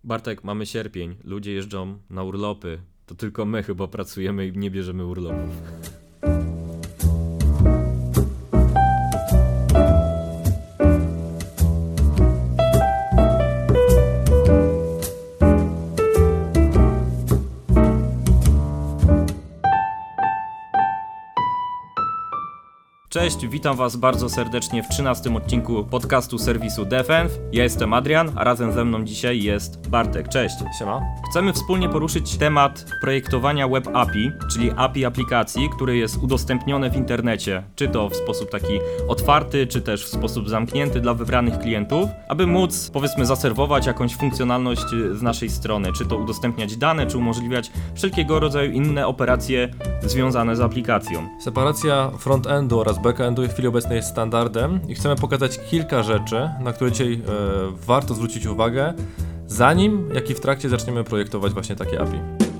Bartek, mamy sierpień, ludzie jeżdżą na urlopy. To tylko my chyba pracujemy i nie bierzemy urlopów. Cześć, witam Was bardzo serdecznie w 13 odcinku podcastu serwisu Defense. Ja jestem Adrian, a razem ze mną dzisiaj jest Bartek. Cześć. Siema. Chcemy wspólnie poruszyć temat projektowania web API, czyli API aplikacji, które jest udostępnione w internecie, czy to w sposób taki otwarty, czy też w sposób zamknięty dla wybranych klientów, aby móc, powiedzmy, zaserwować jakąś funkcjonalność z naszej strony, czy to udostępniać dane, czy umożliwiać wszelkiego rodzaju inne operacje związane z aplikacją. Separacja frontendu oraz backendu w chwili obecnej jest standardem i chcemy pokazać kilka rzeczy, na które dzisiaj warto zwrócić uwagę, zanim, jak i w trakcie zaczniemy projektować właśnie takie API.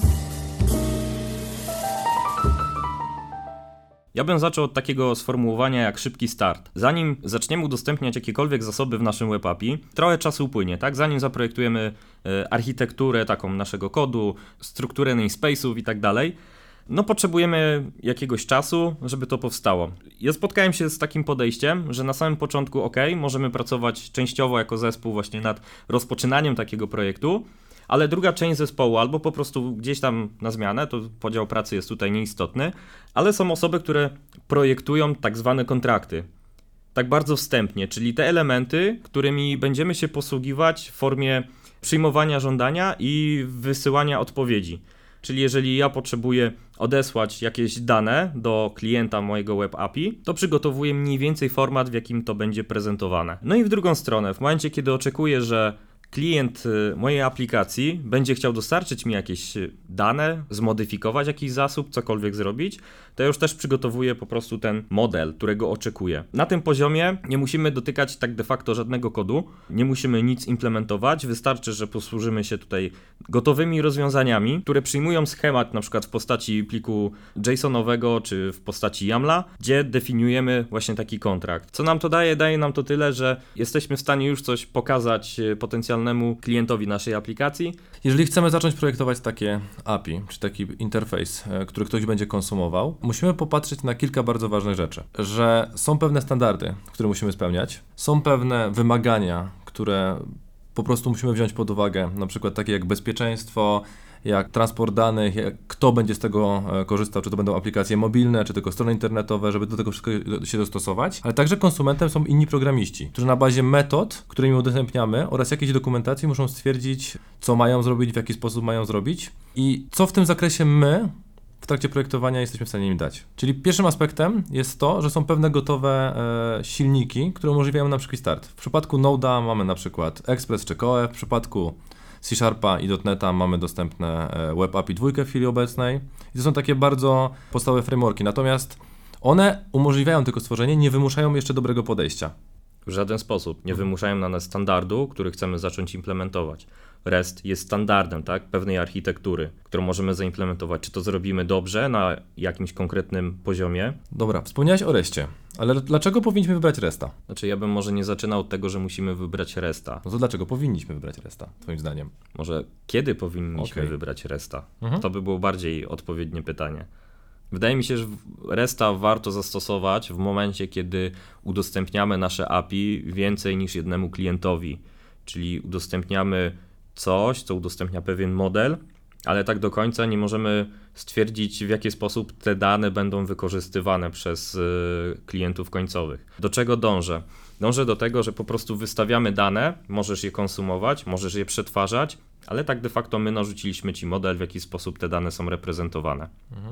Ja bym zaczął od takiego sformułowania jak szybki start. Zanim zaczniemy udostępniać jakiekolwiek zasoby w naszym web API, trochę czasu upłynie, tak? Zanim zaprojektujemy architekturę taką naszego kodu, strukturę namespace'ów i tak dalej, no potrzebujemy jakiegoś czasu, żeby to powstało. Ja spotkałem się z takim podejściem, że na samym początku możemy pracować częściowo jako zespół właśnie nad rozpoczynaniem takiego projektu, ale druga część zespołu albo po prostu gdzieś tam na zmianę, to podział pracy jest tutaj nieistotny, ale są osoby, które projektują tak zwane kontrakty. Tak bardzo wstępnie, czyli te elementy, którymi będziemy się posługiwać w formie przyjmowania żądania i wysyłania odpowiedzi. Czyli jeżeli ja potrzebuję odesłać jakieś dane do klienta mojego web API, to przygotowuję mniej więcej format, w jakim to będzie prezentowane. No i w drugą stronę, w momencie, kiedy oczekuję, że klient mojej aplikacji będzie chciał dostarczyć mi jakieś dane, zmodyfikować jakiś zasób, cokolwiek zrobić, to ja już też przygotowuję po prostu ten model, którego oczekuję. Na tym poziomie nie musimy dotykać tak de facto żadnego kodu, nie musimy nic implementować, wystarczy, że posłużymy się tutaj gotowymi rozwiązaniami, które przyjmują schemat na przykład w postaci pliku JSON-owego czy w postaci YAML-a, gdzie definiujemy właśnie taki kontrakt. Co nam to daje? Daje nam to tyle, że jesteśmy w stanie już coś pokazać potencjalnemu klientowi naszej aplikacji. Jeżeli chcemy zacząć projektować takie API, czy taki interfejs, który ktoś będzie konsumował, musimy popatrzeć na kilka bardzo ważnych rzeczy. Że są pewne standardy, które musimy spełniać, są pewne wymagania, które po prostu musimy wziąć pod uwagę, na przykład takie jak bezpieczeństwo, jak transport danych, jak kto będzie z tego korzystał, czy to będą aplikacje mobilne, czy tylko strony internetowe, żeby do tego wszystko się dostosować. Ale także konsumentem są inni programiści, którzy na bazie metod, którymi udostępniamy oraz jakiejś dokumentacji muszą stwierdzić, co mają zrobić, w jaki sposób mają zrobić i co w tym zakresie my w trakcie projektowania jesteśmy w stanie im dać. Czyli pierwszym aspektem jest to, że są pewne gotowe silniki, które umożliwiają nam szybki start. W przypadku Node'a mamy na przykład Express czy Coe, w przypadku C# i .NET'a mamy dostępne Web API 2 w chwili obecnej. I to są takie bardzo podstawowe frameworki, natomiast one umożliwiają tylko stworzenie, nie wymuszają jeszcze dobrego podejścia. W żaden sposób nie wymuszają na nas standardu, który chcemy zacząć implementować. REST jest standardem, tak, pewnej architektury, którą możemy zaimplementować. Czy to zrobimy dobrze na jakimś konkretnym poziomie? Dobra, wspomniałeś o RESTie, ale dlaczego powinniśmy wybrać RESTA? Znaczy ja bym może nie zaczynał od tego, że musimy wybrać RESTA. No to dlaczego powinniśmy wybrać RESTA, twoim zdaniem? Może kiedy powinniśmy wybrać RESTA? To by było bardziej odpowiednie pytanie. Wydaje mi się, że RESTA warto zastosować w momencie, kiedy udostępniamy nasze API więcej niż jednemu klientowi, czyli udostępniamy coś, co udostępnia pewien model, ale tak do końca nie możemy stwierdzić, w jaki sposób te dane będą wykorzystywane przez klientów końcowych. Do czego dążę? Dążę do tego, że po prostu wystawiamy dane, możesz je konsumować, możesz je przetwarzać, ale tak de facto my narzuciliśmy Ci model, w jaki sposób te dane są reprezentowane.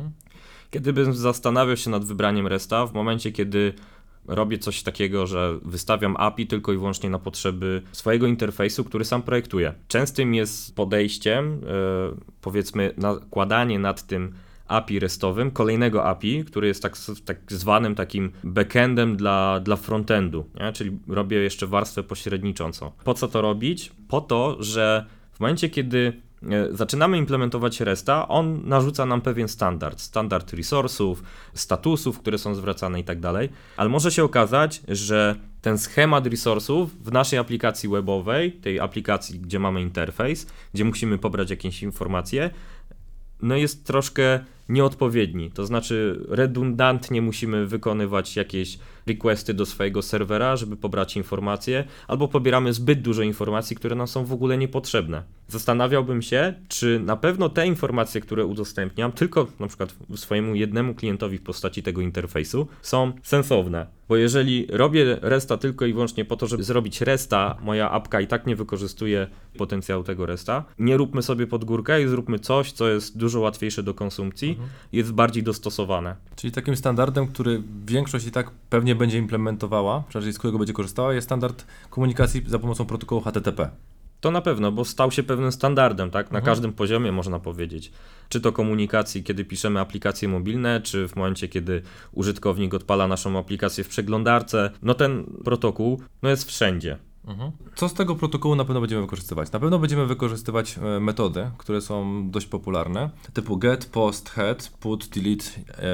Kiedy bym zastanawiał się nad wybraniem RESTA, w momencie, kiedy robię coś takiego, że wystawiam API tylko i wyłącznie na potrzeby swojego interfejsu, który sam projektuję. Częstym jest podejściem, powiedzmy, nakładanie nad tym API RESTowym kolejnego API, który jest tak zwanym takim backendem dla frontendu, nie? Czyli robię jeszcze warstwę pośredniczącą. Po co to robić? Po to, że w momencie, kiedy zaczynamy implementować RESTA, on narzuca nam pewien standard resursów, statusów, które są zwracane i tak dalej, ale może się okazać, że ten schemat resursów w naszej aplikacji webowej, tej aplikacji, gdzie mamy interfejs, gdzie musimy pobrać jakieś informacje, no jest troszkę nieodpowiedni. To znaczy redundantnie musimy wykonywać jakieś requesty do swojego serwera, żeby pobrać informacje, albo pobieramy zbyt dużo informacji, które nam są w ogóle niepotrzebne. Zastanawiałbym się, czy na pewno te informacje, które udostępniam, tylko na przykład swojemu jednemu klientowi w postaci tego interfejsu, są sensowne. Bo jeżeli robię resta tylko i wyłącznie po to, żeby zrobić resta, moja apka i tak nie wykorzystuje potencjału tego resta, nie róbmy sobie pod górkę i zróbmy coś, co jest dużo łatwiejsze do konsumpcji, jest bardziej dostosowane. Czyli takim standardem, który większość i tak pewnie będzie implementowała, przynajmniej z którego będzie korzystała, jest standard komunikacji za pomocą protokołu HTTP. To na pewno, bo stał się pewnym standardem, tak? Na każdym poziomie można powiedzieć. Czy to komunikacji, kiedy piszemy aplikacje mobilne, czy w momencie, kiedy użytkownik odpala naszą aplikację w przeglądarce, no ten protokół jest wszędzie. Co z tego protokołu na pewno będziemy wykorzystywać? Na pewno będziemy wykorzystywać metody, które są dość popularne, typu get, post, head, put, delete,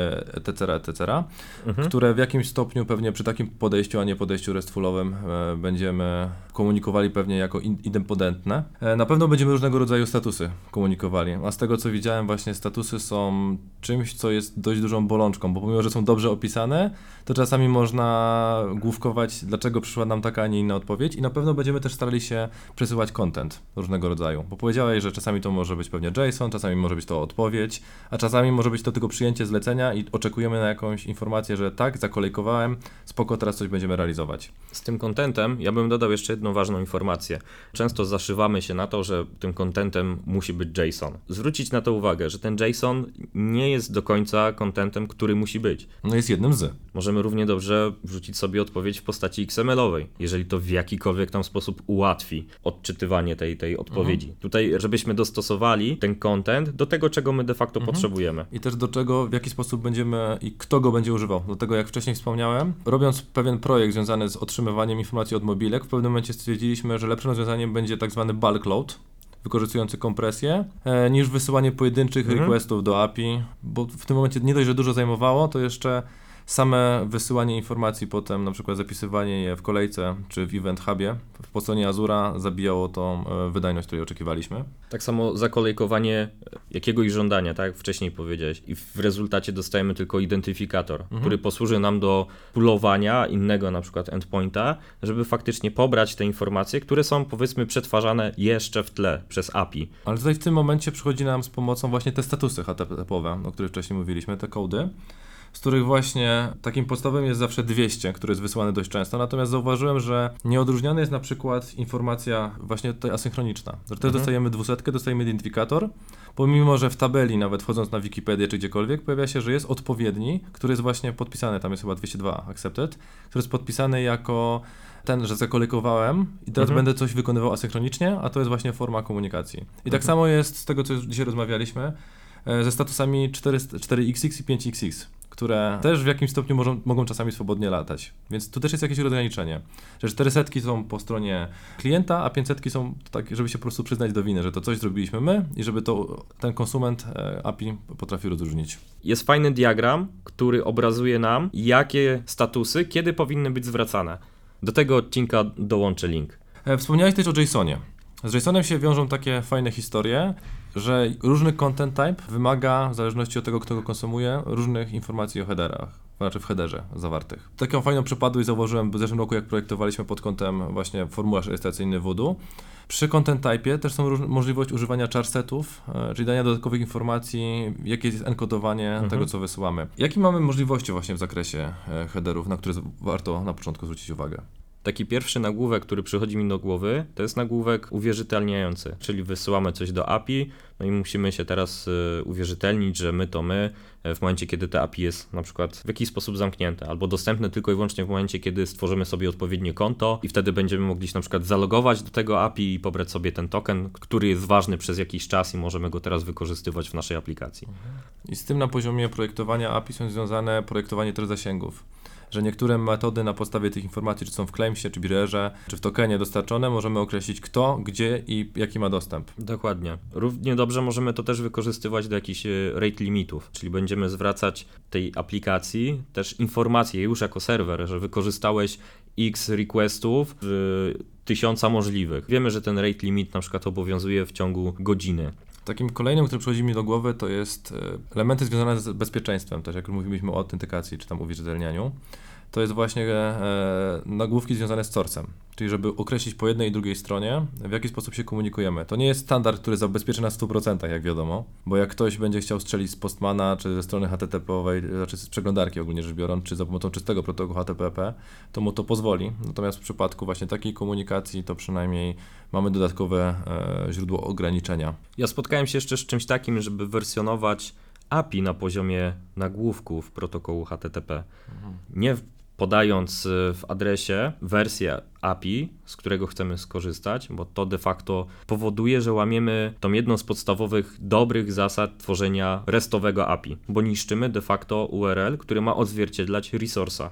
etc., które w jakimś stopniu pewnie przy takim podejściu, a nie podejściu RESTfulowym będziemy komunikowali pewnie jako idempotentne. Na pewno będziemy różnego rodzaju statusy komunikowali, a z tego co widziałem właśnie statusy są czymś, co jest dość dużą bolączką, bo pomimo, że są dobrze opisane, to czasami można główkować, dlaczego przyszła nam taka, a nie inna odpowiedź. I na pewno będziemy też starali się przesyłać content różnego rodzaju, bo powiedziałeś, że czasami to może być pewnie JSON, czasami może być to odpowiedź, a czasami może być to tylko przyjęcie zlecenia i oczekujemy na jakąś informację, że tak, zakolejkowałem, spoko, teraz coś będziemy realizować. Z tym contentem ja bym dodał jeszcze jedną ważną informację. Często zaszywamy się na to, że tym contentem musi być JSON. Zwrócić na to uwagę, że ten JSON nie jest do końca contentem, który musi być. No jest jednym z. Możemy równie dobrze wrzucić sobie odpowiedź w postaci XML-owej, jeżeli to w jakikolwiek tam sposób ułatwi odczytywanie tej odpowiedzi. Tutaj, żebyśmy dostosowali ten content do tego, czego my de facto potrzebujemy. I też do czego, w jaki sposób będziemy i kto go będzie używał. Do tego, jak wcześniej wspomniałem, robiąc pewien projekt związany z otrzymywaniem informacji od mobilek, w pewnym momencie stwierdziliśmy, że lepszym rozwiązaniem będzie tak zwany bulk load, wykorzystujący kompresję, niż wysyłanie pojedynczych requestów do API, bo w tym momencie nie dość, że dużo zajmowało, to jeszcze same wysyłanie informacji potem, na przykład zapisywanie je w kolejce czy w Event Hubie po stronie Azura zabijało tą wydajność, której oczekiwaliśmy. Tak samo zakolejkowanie jakiegoś żądania, tak jak wcześniej powiedziałeś, i w rezultacie dostajemy tylko identyfikator, który posłuży nam do pulowania innego na przykład endpointa, żeby faktycznie pobrać te informacje, które są powiedzmy przetwarzane jeszcze w tle przez API. Ale tutaj w tym momencie przychodzi nam z pomocą właśnie te statusy HTTP-owe, o których wcześniej mówiliśmy, te kody, z których właśnie takim podstawowym jest zawsze 200, który jest wysyłany dość często, natomiast zauważyłem, że nieodróżniana jest na przykład informacja właśnie tutaj asynchroniczna, że też dostajemy 200, dostajemy identyfikator, pomimo, że w tabeli, nawet wchodząc na Wikipedię czy gdziekolwiek, pojawia się, że jest odpowiedni, który jest właśnie podpisany, tam jest chyba 202 accepted, który jest podpisany jako ten, że zakolekowałem i teraz będę coś wykonywał asynchronicznie, a to jest właśnie forma komunikacji. I tak samo jest z tego, co już dzisiaj rozmawialiśmy, ze statusami 4XX i 5XX, które też w jakimś stopniu mogą czasami swobodnie latać. Więc tu też jest jakieś rozgraniczenie, że 400 są po stronie klienta, a 500 są tak, żeby się po prostu przyznać do winy, że to coś zrobiliśmy my i żeby to ten konsument API potrafi rozróżnić. Jest fajny diagram, który obrazuje nam, jakie statusy, kiedy powinny być zwracane. Do tego odcinka dołączę link. Wspomniałeś też o JSONie. Z JSONem się wiążą takie fajne historie, że różny content type wymaga, w zależności od tego, kto go konsumuje, różnych informacji o headerach, znaczy w headerze zawartych. Taką fajną przypadłość zauważyłem w zeszłym roku, jak projektowaliśmy pod kątem właśnie formularz rejestracyjny Voodoo. Przy content type'ie też są możliwość używania charsetów, czyli dania dodatkowych informacji, jakie jest enkodowanie tego, co wysyłamy. Jakie mamy możliwości właśnie w zakresie headerów, na które warto na początku zwrócić uwagę? Taki pierwszy nagłówek, który przychodzi mi do głowy, to jest nagłówek uwierzytelniający, czyli wysyłamy coś do API, no i musimy się teraz uwierzytelnić, że my to my, w momencie, kiedy te API jest na przykład w jakiś sposób zamknięte, albo dostępne tylko i wyłącznie w momencie, kiedy stworzymy sobie odpowiednie konto i wtedy będziemy mogli się na przykład zalogować do tego API i pobrać sobie ten token, który jest ważny przez jakiś czas i możemy go teraz wykorzystywać w naszej aplikacji. I z tym na poziomie projektowania API są związane projektowanie też zasięgów. Że niektóre metody na podstawie tych informacji, czy są w claimsie, czy birerze, czy w tokenie dostarczone, możemy określić kto, gdzie i jaki ma dostęp. Dokładnie. Równie dobrze możemy to też wykorzystywać do jakichś rate limitów, czyli będziemy zwracać tej aplikacji też informacje już jako serwer, że wykorzystałeś x requestów w 1000 możliwych. Wiemy, że ten rate limit na przykład obowiązuje w ciągu godziny. Takim kolejnym, który przychodzi mi do głowy, to jest elementy związane z bezpieczeństwem, też jak mówiliśmy o autentykacji czy tam uwierzytelnianiu. To jest właśnie nagłówki związane z source'em, czyli żeby określić po jednej i drugiej stronie, w jaki sposób się komunikujemy. To nie jest standard, który zabezpieczy nas w 100%, jak wiadomo, bo jak ktoś będzie chciał strzelić z Postmana, czy ze strony HTTP-owej, znaczy z przeglądarki ogólnie rzecz biorąc, czy za pomocą czystego protokołu HTTP, to mu to pozwoli. Natomiast w przypadku właśnie takiej komunikacji, to przynajmniej mamy dodatkowe źródło ograniczenia. Ja spotkałem się jeszcze z czymś takim, żeby wersjonować API na poziomie nagłówków protokołu HTTP. Nie podając w adresie wersję API, z którego chcemy skorzystać, bo to de facto powoduje, że łamiemy tą jedną z podstawowych dobrych zasad tworzenia restowego API, bo niszczymy de facto URL, który ma odzwierciedlać resource'a.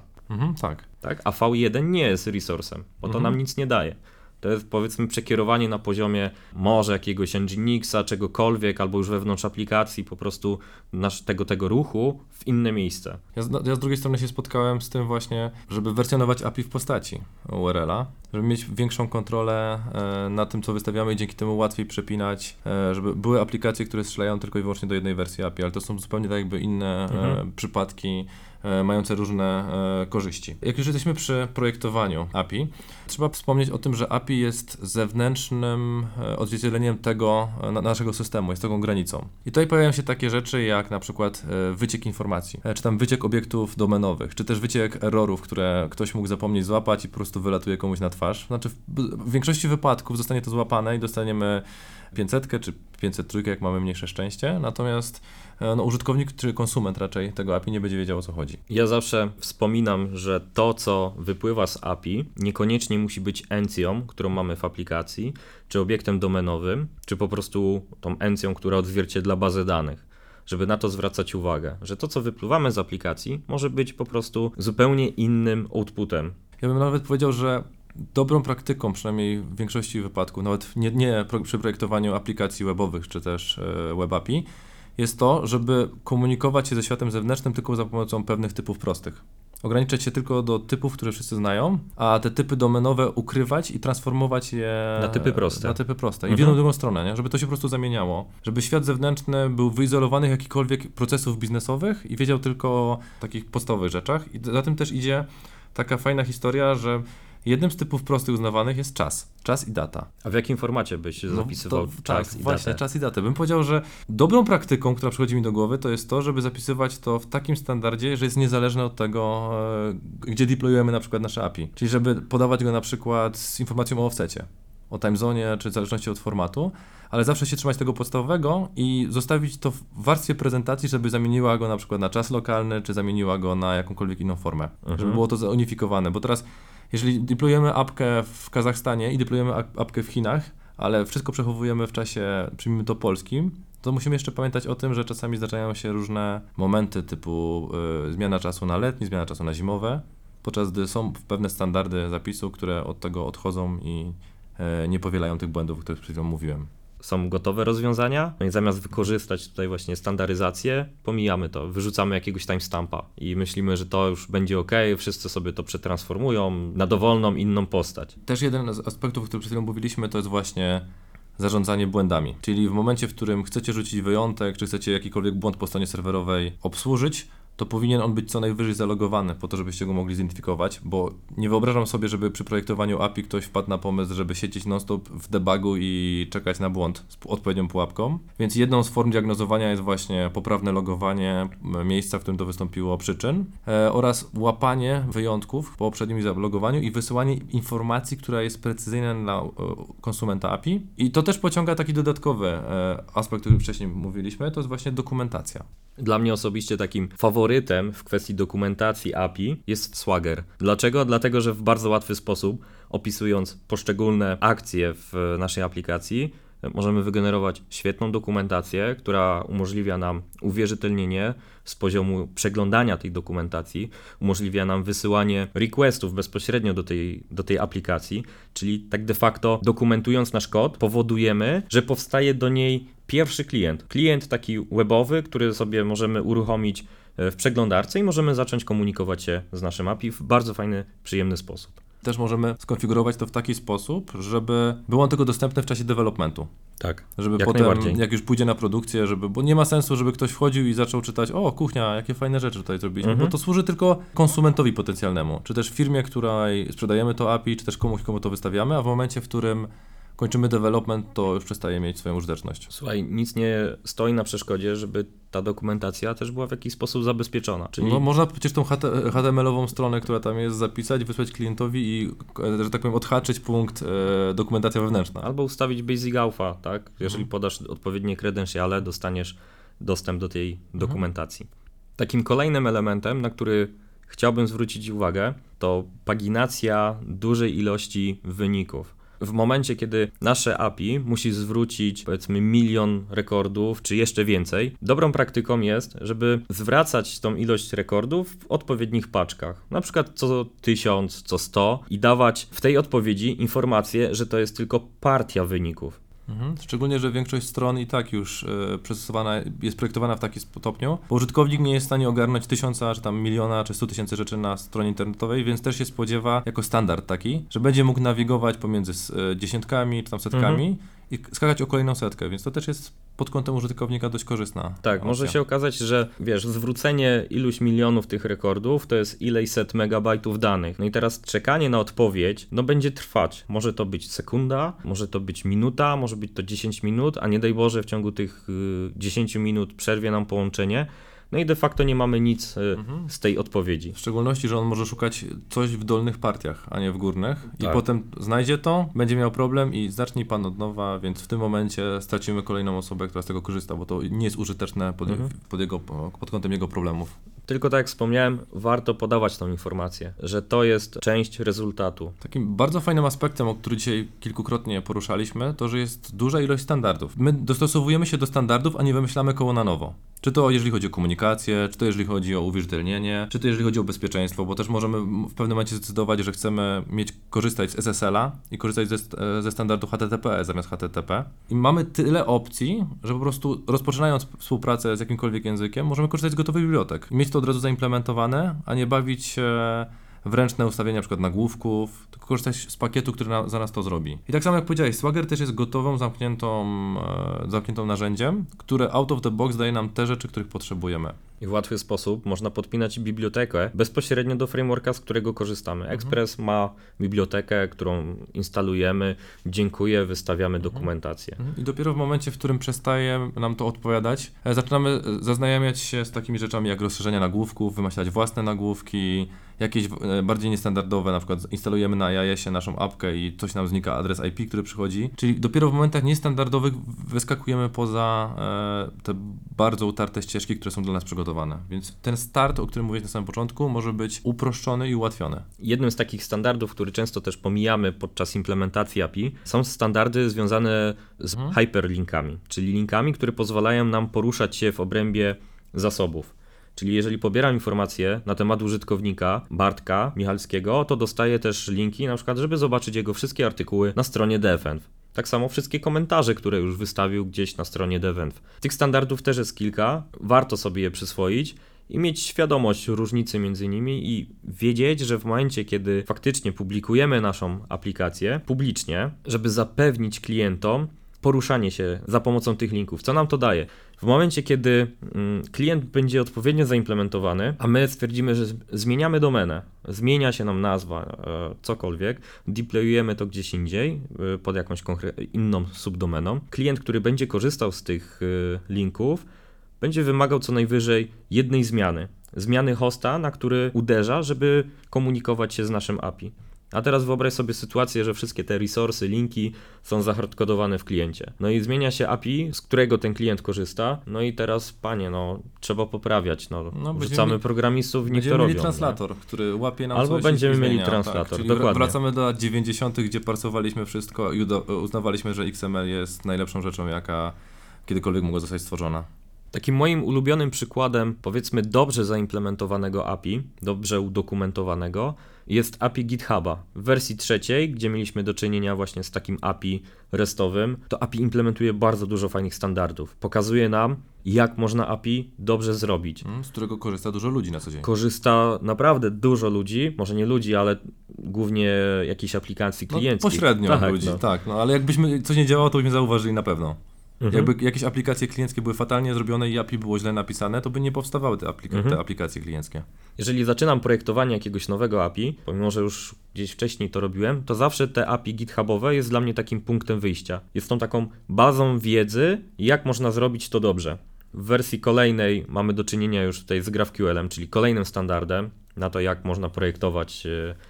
Tak? A V1 nie jest resource'em, bo to nam nic nie daje. To jest powiedzmy przekierowanie na poziomie może jakiegoś Nginxa, czegokolwiek, albo już wewnątrz aplikacji po prostu tego ruchu w inne miejsce. Ja z drugiej strony się spotkałem z tym właśnie, żeby wersjonować API w postaci URL-a, żeby mieć większą kontrolę na tym, co wystawiamy i dzięki temu łatwiej przepinać, żeby były aplikacje, które strzelają tylko i wyłącznie do jednej wersji API, ale to są zupełnie tak jakby inne przypadki, mające różne korzyści. Jak już jesteśmy przy projektowaniu API, trzeba wspomnieć o tym, że API jest zewnętrznym odzwierciedleniem tego naszego systemu, jest taką granicą. I tutaj pojawiają się takie rzeczy jak na przykład wyciek informacji, czy tam wyciek obiektów domenowych, czy też wyciek errorów, które ktoś mógł zapomnieć złapać i po prostu wylatuje komuś na twarz. Znaczy w większości wypadków zostanie to złapane i dostaniemy 500 czy 503, jak mamy mniejsze szczęście, natomiast użytkownik czy konsument raczej tego API nie będzie wiedział, o co chodzi. Ja zawsze wspominam, że to, co wypływa z API, niekoniecznie musi być encją, którą mamy w aplikacji, czy obiektem domenowym, czy po prostu tą encją, która odzwierciedla bazę danych. Żeby na to zwracać uwagę, że to, co wypływamy z aplikacji, może być po prostu zupełnie innym outputem. Ja bym nawet powiedział, że dobrą praktyką, przynajmniej w większości wypadków, nawet nie przy projektowaniu aplikacji webowych czy też web API, jest to, żeby komunikować się ze światem zewnętrznym tylko za pomocą pewnych typów prostych. Ograniczać się tylko do typów, które wszyscy znają, a te typy domenowe ukrywać i transformować je na typy proste. I w jedną drugą stronę, nie? Żeby to się po prostu zamieniało. Żeby świat zewnętrzny był wyizolowany z jakichkolwiek procesów biznesowych i wiedział tylko o takich podstawowych rzeczach. I za tym też idzie taka fajna historia, że jednym z typów prostych uznawanych jest czas. Czas i data. A w jakim formacie byś zapisywał czas i datę? Czas i datę. Bym powiedział, że dobrą praktyką, która przychodzi mi do głowy, to jest to, żeby zapisywać to w takim standardzie, że jest niezależne od tego, gdzie deployujemy na przykład nasze API. Czyli żeby podawać go na przykład z informacją o offsecie, o timezone, czy w zależności od formatu, ale zawsze się trzymać tego podstawowego i zostawić to w warstwie prezentacji, żeby zamieniła go na przykład na czas lokalny, czy zamieniła go na jakąkolwiek inną formę. Żeby było to zunifikowane, bo teraz jeżeli deployujemy apkę w Kazachstanie i deployujemy apkę w Chinach, ale wszystko przechowujemy w czasie, przyjmijmy to polskim, to musimy jeszcze pamiętać o tym, że czasami zdarzają się różne momenty typu zmiana czasu na letni, zmiana czasu na zimowe, podczas gdy są pewne standardy zapisu, które od tego odchodzą i nie powielają tych błędów, o których przed chwilą mówiłem. Są gotowe rozwiązania, no i zamiast wykorzystać tutaj właśnie standaryzację, pomijamy to, wyrzucamy jakiegoś timestampa i myślimy, że to już będzie ok, wszyscy sobie to przetransformują na dowolną inną postać. Też jeden z aspektów, o którym przed chwilą mówiliśmy, to jest właśnie zarządzanie błędami. Czyli w momencie, w którym chcecie rzucić wyjątek, czy chcecie jakikolwiek błąd po stronie serwerowej obsłużyć, to powinien on być co najwyżej zalogowany po to, żebyście go mogli zidentyfikować, bo nie wyobrażam sobie, żeby przy projektowaniu API ktoś wpadł na pomysł, żeby siedzieć non-stop w debugu i czekać na błąd z odpowiednią pułapką. Więc jedną z form diagnozowania jest właśnie poprawne logowanie miejsca, w którym to wystąpiło przyczyn oraz łapanie wyjątków po poprzednim zalogowaniu i wysyłanie informacji, która jest precyzyjna dla konsumenta API. I to też pociąga taki dodatkowy aspekt, o którym wcześniej mówiliśmy, to jest właśnie dokumentacja. Dla mnie osobiście takim faworytem w kwestii dokumentacji API jest Swagger. Dlaczego? Dlatego, że w bardzo łatwy sposób, opisując poszczególne akcje w naszej aplikacji, możemy wygenerować świetną dokumentację, która umożliwia nam uwierzytelnienie z poziomu przeglądania tej dokumentacji, umożliwia nam wysyłanie requestów bezpośrednio do tej aplikacji, czyli tak de facto dokumentując nasz kod, powodujemy, że powstaje do niej pierwszy klient. Klient taki webowy, który sobie możemy uruchomić w przeglądarce i możemy zacząć komunikować się z naszym API w bardzo fajny, przyjemny sposób. Też możemy skonfigurować to w taki sposób, żeby było on tylko dostępne w czasie developmentu. Tak, Żeby jak potem, najbardziej. jak już pójdzie na produkcję, bo nie ma sensu, żeby ktoś wchodził i zaczął czytać, o kuchnia, jakie fajne rzeczy tutaj zrobiliśmy, bo to służy tylko konsumentowi potencjalnemu, czy też firmie, której sprzedajemy to API, czy też komuś, komu to wystawiamy, a w momencie, w którym kończymy development, to już przestaje mieć swoją użyteczność. Słuchaj, nic nie stoi na przeszkodzie, żeby ta dokumentacja też była w jakiś sposób zabezpieczona. Czyli No można przecież tą HTML-ową stronę, która tam jest, zapisać, wysłać klientowi i, że tak powiem, odhaczyć punkt dokumentacja wewnętrzna. albo ustawić Basic Auth'a, tak? Jeżeli podasz odpowiednie kredensiale, dostaniesz dostęp do tej dokumentacji. Takim kolejnym elementem, na który chciałbym zwrócić uwagę, to paginacja dużej ilości wyników. W momencie, kiedy nasze API musi zwrócić, powiedzmy, 1 000 000 rekordów, czy jeszcze więcej, dobrą praktyką jest, żeby zwracać tą ilość rekordów w odpowiednich paczkach. Na przykład co 1000, co 100 i dawać w tej odpowiedzi informację, że to jest tylko partia wyników. Szczególnie, że większość stron i tak już jest projektowana w taki stopniu, bo użytkownik nie jest w stanie ogarnąć 1000, czy tam 1 000 000, czy 100 000 rzeczy na stronie internetowej, więc też się spodziewa jako standard taki, że będzie mógł nawigować pomiędzy dziesiątkami, czy tam setkami i skakać o kolejną setkę, więc to też jest pod kątem użytkownika dość korzystna Tak, opcja. może się okazać, że wiesz, zwrócenie iluś milionów tych rekordów to jest ileś set megabajtów danych. No i teraz czekanie na odpowiedź, no będzie trwać. Może to być sekunda, może to być minuta, może być to 10 minut, a nie daj Boże w ciągu tych 10 minut przerwie nam połączenie. No i de facto nie mamy nic z tej odpowiedzi. W szczególności, że on może szukać coś w dolnych partiach, a nie w górnych i Tak. potem znajdzie to, będzie miał problem i zacznij pan od nowa, więc w tym momencie stracimy kolejną osobę, która z tego korzysta, bo to nie jest użyteczne pod kątem jego problemów. Tylko tak jak wspomniałem, warto podawać tą informację, że to jest część rezultatu. Takim bardzo fajnym aspektem, o który dzisiaj kilkukrotnie poruszaliśmy, to, że jest duża ilość standardów. My dostosowujemy się do standardów, a nie wymyślamy koło na nowo. Czy to jeżeli chodzi o komunikację, czy to jeżeli chodzi o uwierzytelnienie, czy to jeżeli chodzi o bezpieczeństwo, bo też możemy w pewnym momencie zdecydować, że chcemy korzystać z SSL-a i korzystać ze standardu HTTP zamiast HTTP. I mamy tyle opcji, że po prostu rozpoczynając współpracę z jakimkolwiek językiem, możemy korzystać z gotowych bibliotek i mieć to od razu zaimplementowane, a nie bawić się w ręczne ustawienia na przykład nagłówków, tylko korzystać z pakietu, który za nas to zrobi. I tak samo jak powiedziałeś, Swagger też jest gotową, zamkniętą narzędziem, które out of the box daje nam te rzeczy, których potrzebujemy. I w łatwy sposób można podpinać bibliotekę bezpośrednio do frameworka, z którego korzystamy. Express ma bibliotekę, którą instalujemy, dziękuję, wystawiamy dokumentację. I dopiero w momencie, w którym przestaje nam to odpowiadać, zaczynamy zaznajamiać się z takimi rzeczami jak rozszerzenia nagłówków, wymyślać własne nagłówki, jakieś bardziej niestandardowe, na przykład instalujemy na iOSie naszą apkę i coś nam znika, adres IP, który przychodzi. Czyli dopiero w momentach niestandardowych wyskakujemy poza te bardzo utarte ścieżki, które są dla nas przygotowane. Więc ten start, o którym mówiłeś na samym początku, może być uproszczony i ułatwiony. Jednym z takich standardów, który często też pomijamy podczas implementacji API, są standardy związane z hyperlinkami, czyli linkami, które pozwalają nam poruszać się w obrębie zasobów. Czyli jeżeli pobieram informacje na temat użytkownika Bartka Michalskiego, to dostaję też linki, na przykład, żeby zobaczyć jego wszystkie artykuły na stronie DevEnv. Tak samo wszystkie komentarze, które już wystawił gdzieś na stronie DevEnv. Tych standardów też jest kilka, warto sobie je przyswoić i mieć świadomość różnicy między nimi i wiedzieć, że w momencie, kiedy faktycznie publikujemy naszą aplikację publicznie, żeby zapewnić klientom poruszanie się za pomocą tych linków. Co nam to daje? W momencie, kiedy klient będzie odpowiednio zaimplementowany, a my stwierdzimy, że zmieniamy domenę, zmienia się nam nazwa, cokolwiek, deployujemy to gdzieś indziej, pod jakąś inną subdomeną, klient, który będzie korzystał z tych linków, będzie wymagał co najwyżej jednej zmiany hosta, na który uderza, żeby komunikować się z naszym API. A teraz wyobraź sobie sytuację, że wszystkie te resursy, linki są zahardkodowane w kliencie. No i zmienia się API, z którego ten klient korzysta, no i teraz, panie, trzeba poprawiać, wrzucamy programistów, niech to robią. Będziemy mieli translator, który łapie nam albo coś będziemy i mieli zmienia. translator, tak, czyli dokładnie. Wracamy do lat 90., gdzie parsowaliśmy wszystko i uznawaliśmy, że XML jest najlepszą rzeczą, jaka kiedykolwiek mogła zostać stworzona. Takim moim ulubionym przykładem, powiedzmy, dobrze zaimplementowanego API, dobrze udokumentowanego, jest API GitHuba. W wersji 3, gdzie mieliśmy do czynienia właśnie z takim API restowym, to API implementuje bardzo dużo fajnych standardów. Pokazuje nam, jak można API dobrze zrobić. Z którego korzysta dużo ludzi na co dzień. Korzysta naprawdę dużo ludzi, może nie ludzi, ale głównie jakichś aplikacji klienckich. Pośrednio ludzi, tak. No, ale jakbyśmy coś nie działało, to byśmy zauważyli na pewno. Jakby jakieś aplikacje klienckie były fatalnie zrobione i API było źle napisane, to by nie powstawały te aplikacje klienckie. Jeżeli zaczynam projektowanie jakiegoś nowego API, pomimo że już gdzieś wcześniej to robiłem, to zawsze te API GitHubowe jest dla mnie takim punktem wyjścia. Jest tą taką bazą wiedzy, jak można zrobić to dobrze. W wersji kolejnej mamy do czynienia już tutaj z GraphQL-em, czyli kolejnym standardem na to, jak można projektować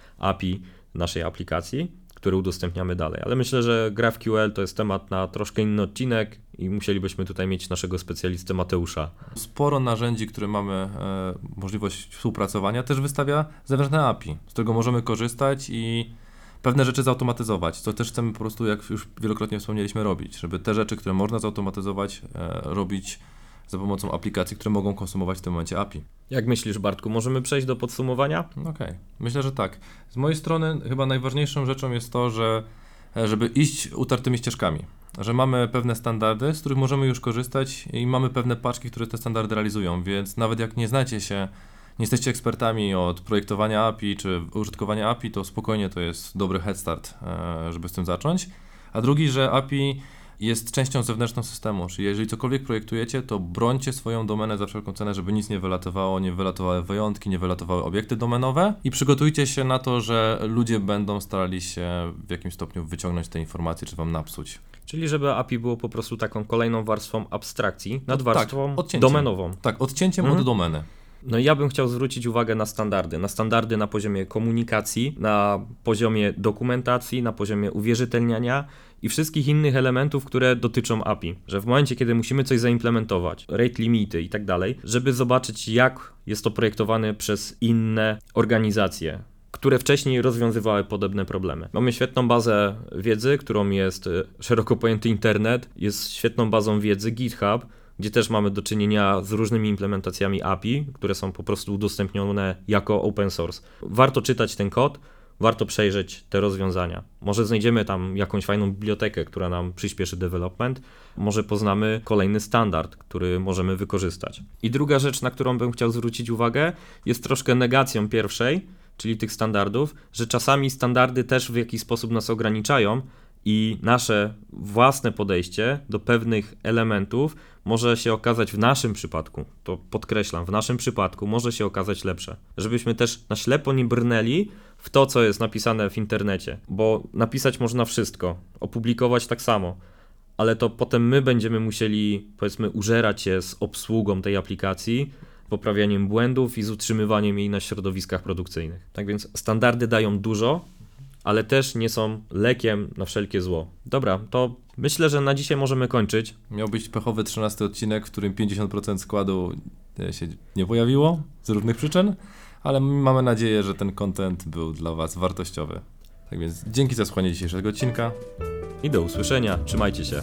API naszej aplikacji, który udostępniamy dalej. Ale myślę, że GraphQL to jest temat na troszkę inny odcinek i musielibyśmy tutaj mieć naszego specjalistę Mateusza. Sporo narzędzi, które mamy możliwość współpracowania, też wystawia zewnętrzne API, z którego możemy korzystać i pewne rzeczy zautomatyzować, co też chcemy po prostu, jak już wielokrotnie wspomnieliśmy, robić, żeby te rzeczy, które można zautomatyzować, robić za pomocą aplikacji, które mogą konsumować w tym momencie API. Jak myślisz, Bartku, możemy przejść do podsumowania? Okej. Myślę, że tak. Z mojej strony chyba najważniejszą rzeczą jest to, żeby iść utartymi ścieżkami, że mamy pewne standardy, z których możemy już korzystać i mamy pewne paczki, które te standardy realizują, więc nawet jak nie znacie się, nie jesteście ekspertami od projektowania API czy użytkowania API, to spokojnie to jest dobry head start, żeby z tym zacząć. A drugi, że API jest częścią zewnętrzną systemu, czyli jeżeli cokolwiek projektujecie, to brońcie swoją domenę za wszelką cenę, żeby nic nie wylatywało, nie wylatowały wyjątki, nie wylatowały obiekty domenowe i przygotujcie się na to, że ludzie będą starali się w jakimś stopniu wyciągnąć te informacje, czy wam napsuć. Czyli żeby API było po prostu taką kolejną warstwą abstrakcji nad warstwą odcięciem. domenową. Tak, odcięciem od domeny. No i ja bym chciał zwrócić uwagę na standardy na poziomie komunikacji, na poziomie dokumentacji, na poziomie uwierzytelniania i wszystkich innych elementów, które dotyczą API. Że w momencie, kiedy musimy coś zaimplementować, rate limity i tak dalej, żeby zobaczyć, jak jest to projektowane przez inne organizacje, które wcześniej rozwiązywały podobne problemy. Mamy świetną bazę wiedzy, którą jest szeroko pojęty internet, jest świetną bazą wiedzy GitHub, gdzie też mamy do czynienia z różnymi implementacjami API, które są po prostu udostępnione jako open source. Warto czytać ten kod, warto przejrzeć te rozwiązania. Może znajdziemy tam jakąś fajną bibliotekę, która nam przyspieszy development, może poznamy kolejny standard, który możemy wykorzystać. I druga rzecz, na którą bym chciał zwrócić uwagę, jest troszkę negacją pierwszej, czyli tych standardów, że czasami standardy też w jakiś sposób nas ograniczają i nasze własne podejście do pewnych elementów może się okazać w naszym przypadku, to podkreślam, w naszym przypadku może się okazać lepsze. Żebyśmy też na ślepo nie brnęli w to, co jest napisane w internecie, bo napisać można wszystko, opublikować tak samo, ale to potem my będziemy musieli, powiedzmy, użerać się z obsługą tej aplikacji, poprawianiem błędów i z utrzymywaniem jej na środowiskach produkcyjnych. Tak więc standardy dają dużo, ale też nie są lekiem na wszelkie zło. Dobra, to myślę, że na dzisiaj możemy kończyć. Miał być pechowy 13 odcinek, w którym 50% składu się nie pojawiło z różnych przyczyn, ale mamy nadzieję, że ten content był dla Was wartościowy. Tak więc dzięki za słuchanie dzisiejszego odcinka. I do usłyszenia. Trzymajcie się.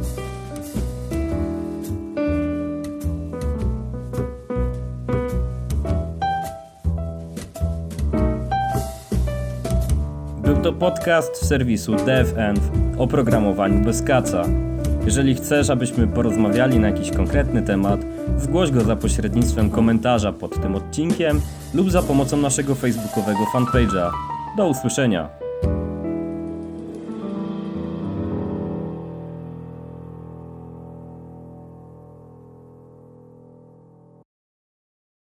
Był to podcast serwisu DevEnv o programowaniu bez kaca. Jeżeli chcesz, abyśmy porozmawiali na jakiś konkretny temat, zgłoś go za pośrednictwem komentarza pod tym odcinkiem lub za pomocą naszego facebookowego fanpage'a. Do usłyszenia!